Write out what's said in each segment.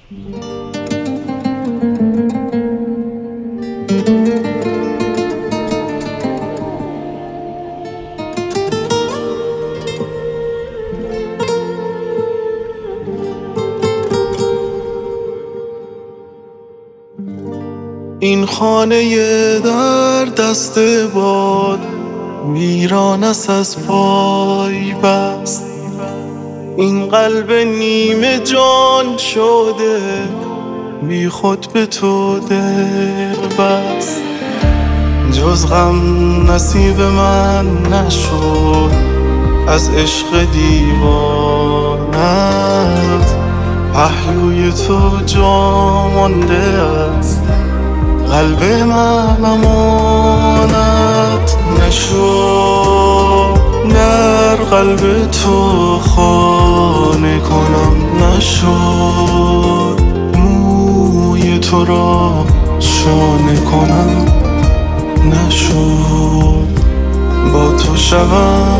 این خانه در دست باد ویران است از پای بست. این قلب نیمه جان شده بی خود به تو دل بست. جز غم نصیب من نشد از عشق دیوانت. پهلوی تو جا مانده است قلب من امانت نشد. در قلب تو خانه کنم نشد. موی تو را شانه کنم نشد. با تو شوم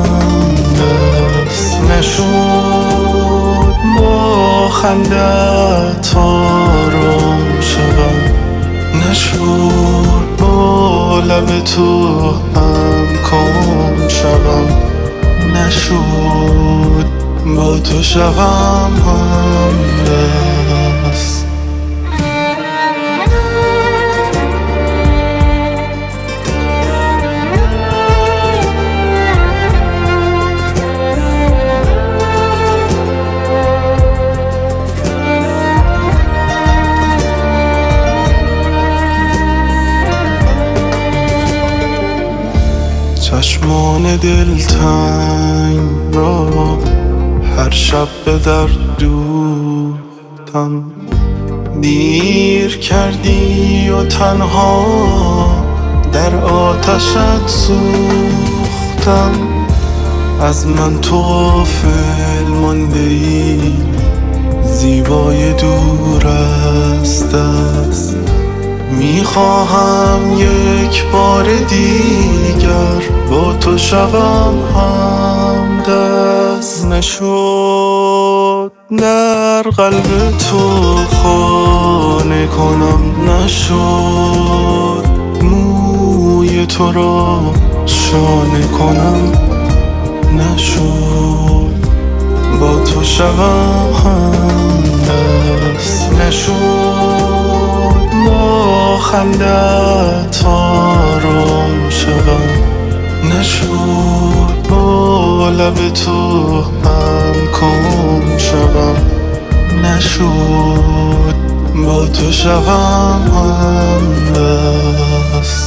همدست نشد. با خندت آرام شوم نشد. با لب تو هم کام شوم نشد. با تو شوم همدست. چشمان دلتنگ را هر شب به در دوختم. دیر کردی و تنها در آتشت سوختم. از من تو غافل مانده ای زیبای دور از دست. میخواهم یک بار دیگر با تو شوم همدست نشد. در قلب تو خانه کنم نشد. موی تو را شانه کنم نشد. با تو شوم همدست نشد. با خندت آرام شوم نشد. با لب تو هم کام شوم نشد. با تو شوم همدست.